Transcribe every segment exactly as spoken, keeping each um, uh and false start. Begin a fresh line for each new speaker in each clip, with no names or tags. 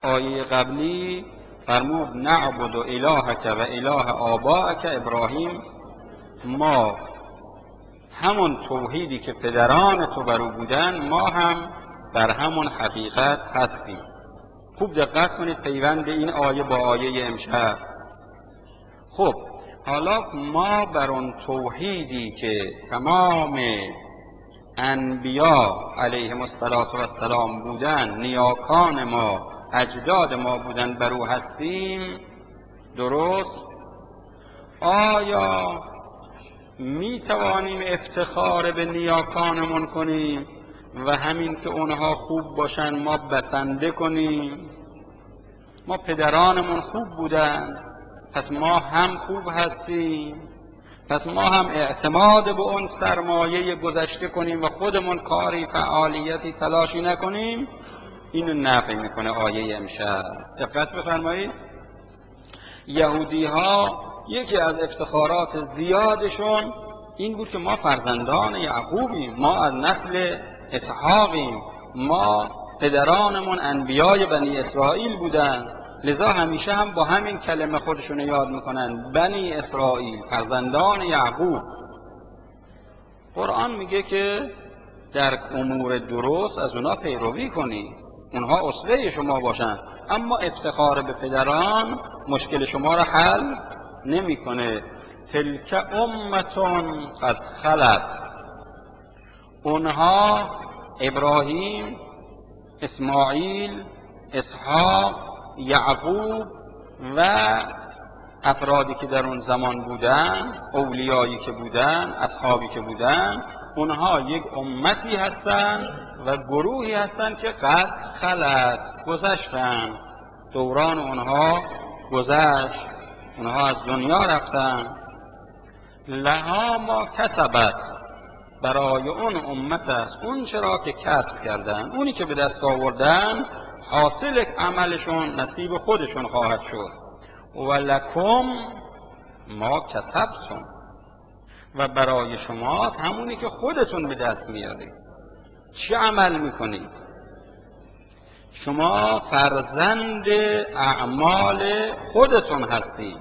آیه قبلی فرمود نعبد الهک و اله آبائک ابراهیم، ما همون توحیدی که پدران تو برو بودن ما هم بر همون حقیقت هستیم. خوب دقت کنید پیوند این آیه با آیه امشب. خب حالا ما بر اون توحیدی که تمام انبیا علیهم السلام بودن، نیاکان ما، اجداد ما بودن، بر او هستیم، درست؟ آیا می توانیم افتخار به نیاکانمون کنیم و همین که اونها خوب باشن ما بسنده کنیم؟ ما پدرانمون خوب بودن پس ما هم خوب هستیم، پس ما هم اعتماد به اون سرمایه گذشته کنیم و خودمون کاری، فعالیتی، تلاشی نکنیم؟ اینو نفی میکنه آیه امشب. دقت بفرمایید. یهودی ها یکی از افتخارات زیادشون این بود که ما فرزندان یعقوبیم، ما از نسل اسحاقیم، ما پدرانمون انبیای بنی اسرائیل بودن، لذا همیشه هم با همین کلمه خودشون یاد میکنن، بنی اسرائیل، فرزندان یعقوب. قرآن میگه که در امور درست از اونا پیروی کنی، اونها اسوه شما باشن، اما افتخار به پدران مشکل شما را حل نمیکنه. تلک امتون قد خلت، اونها ابراهیم، اسماعیل، اسحاق، یعقوب و افرادی که در اون زمان بودن، اولیایی که بودن، اصحابی که بودن، اونها یک امتی هستند و گروهی هستند که قد خلت، گذشتن، دوران اونها گذشت، اونها از دنیا رفتن. لها ما کسبت، برای اون امت است اون چرا که کسب کردن، اونی که به دست آوردن حاصل عملشون نصیب خودشون خواهد شد. ولکم ما کسبتم، و برای شماست همونی که خودتون به دست میارید. چه عمل میکنید؟ شما فرزند اعمال خودتون هستید.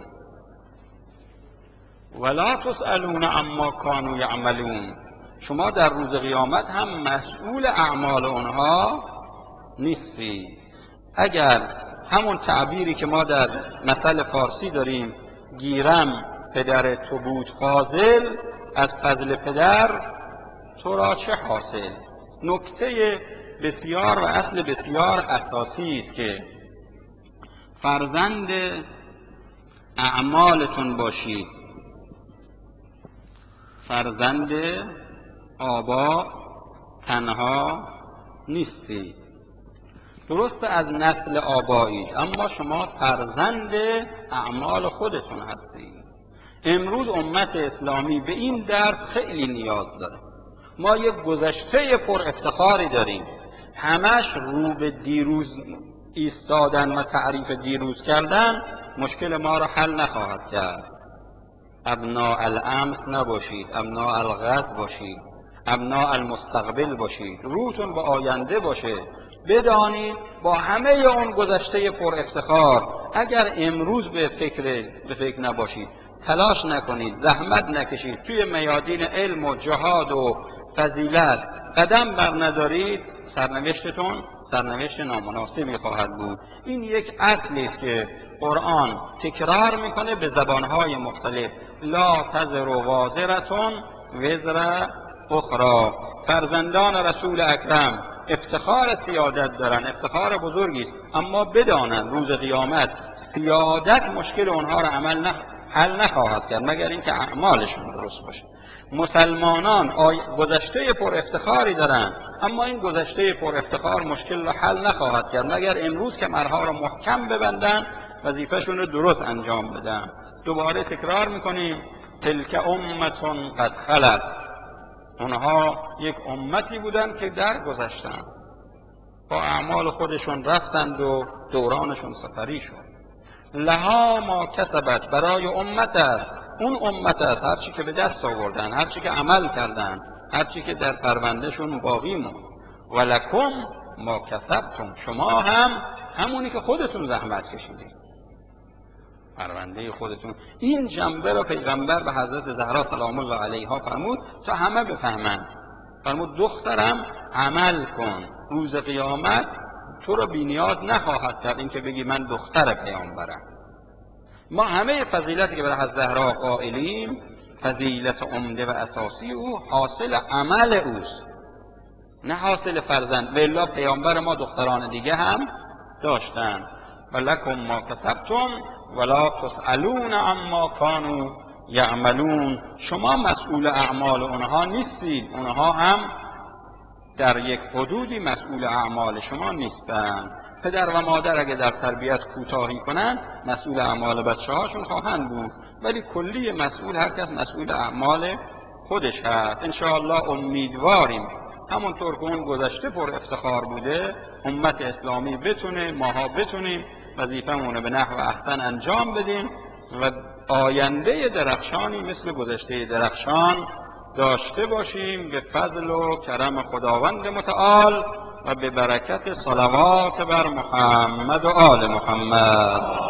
ولا تسألون عما کانوا یعملون، شما در روز قیامت هم مسئول اعمال اونها نیستی. اگر همون تعبیری که ما در مثل فارسی داریم، گیرم پدر تو بود فاضل، از فضل پدر تو را چه حاصل؟ نکته بسیار و اصل بسیار اساسی است که فرزند اعمالتون باشید، فرزند آبا تنها نیستی. درست از نسل آبایید اما شما فرزند اعمال خودتون هستید. امروز امت اسلامی به این درس خیلی نیاز داره. ما یک گذشته پر افتخاری داریم، همش رو به دیروز ایستادن و تعریف دیروز کردن مشکل ما را حل نخواهد کرد. ابناء الامس نباشید، ابناء الغد باشید، ابناء المستقبل باشید، روتون به آینده باشه. بدانید با همه اون گذشته پر افتخار اگر امروز به فکر به فکر نباشید، تلاش نکنید، زحمت نکشید، توی میادین علم و جهاد و فضیلت قدم بر ندارید، سرنوشتتون سرنوشت نامناسبی خواهد بود. این یک اصلی است که قرآن تکرار میکنه به زبانهای مختلف. لا تزر وازرة وزر اخرى. فرزندان رسول اکرم افتخار سیادت دارن، افتخار بزرگی است، اما بدانن روز قیامت سیادت مشکل اونها را عمل نخ... حل نخواهد کرد مگر اینکه اعمالشون درست باشه. مسلمانان آی... گذشته پر افتخاری دارن، اما این گذشته پر افتخار مشکل را حل نخواهد کرد مگر امروز که مرها را محکم ببندن، وظیفه‌شون رو درست انجام بدن. دوباره تکرار میکنیم تلک امتون قد خلت، اونها یک امتی بودن که در گذشتن، با اعمال خودشون رفتند و دورانشون سپری شد. لها ما کسبت، برای امت است، اون امت است هر چی که به دست آوردن، هر چی که عمل کردن، هر چی که در پروندهشون باقی موند. ولکم ما کسبتم، شما هم همونی که خودتون زحمت کشیدید، پرونده خودتون. این جنبه را پیغمبر به حضرت زهرا سلام الله علیها فرمود تا همه بفهمن. فرمود دخترم عمل کن، روز قیامت تو را بی نیاز نخواهد کرد این که بگی من دختر پیامبرم. ما همه فضیلتی که برای حضرت زهرا قائلیم، فضیلت عمده و اساسی او حاصل عمل اوست، نه حاصل فرزند. و الا پیامبر ما دختران دیگه هم داشتن. ولکم ما کسبتم ولا تسألون عما کانوا یعملون، شما مسئول اعمال اونها نیستید، اونها هم در یک حدودی مسئول اعمال شما نیستن. پدر و مادر اگه در تربیت کوتاهی کنن مسئول اعمال بچه هاشون خواهند بود، ولی کلی مسئول، هر کس مسئول اعمال خودش هست. انشاءالله امیدواریم همونطور که اون گذشته پر افتخار بوده امت اسلامی بتونه، ماها بتونیم وظیفه‌مون به نحو احسن انجام بدیم و آینده درخشانی مثل گذشته درخشان داشته باشیم به فضل و کرم خداوند متعال و به برکت صلوات بر محمد و آل محمد.